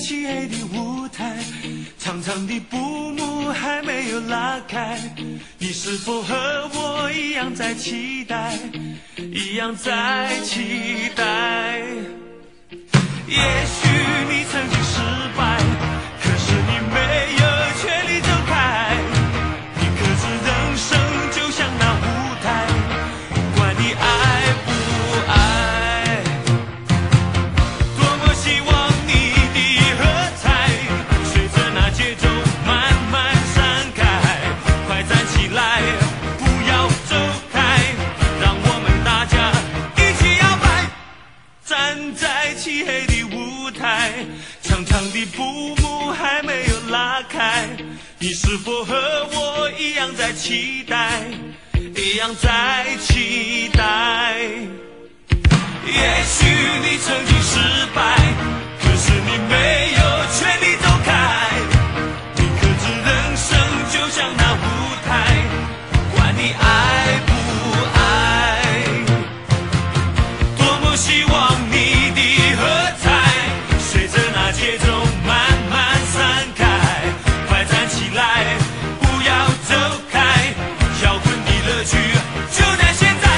漆黑的舞台，长长的布幕还没有拉开，你是否和我一样在期待，一样在期待？也许你曾经失败，可是你没有权利走开，你可知人生就像那舞台，管你爱不爱。多么希望你的喝彩随着那节奏慢慢散开，快站起来不要走开，让我们大家一起摇摆，站在漆黑的舞台，长长的布幕还没有拉开，你是否和我一样在期待，一样在期待？也许你曾经失败，可是你没有权利走开，你可知人生就像那舞台，管你爱不爱。多么希望你的喝彩随着那节奏慢慢散开，快站起来不要走开，摇滚的乐趣就在现在。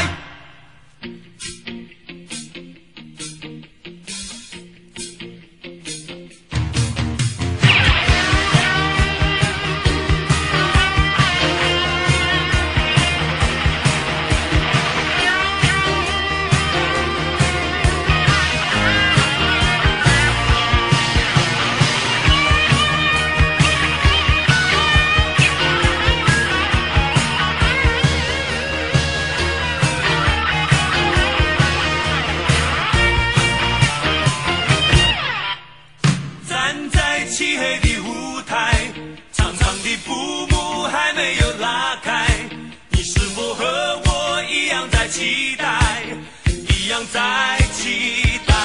站在漆黑的舞台，长长的布幕还没有拉开，你是否和我一样在期待，一样在期待？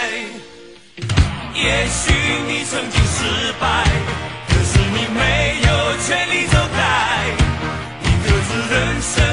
也许你曾经失败，可是你没有权利走开，你可知人生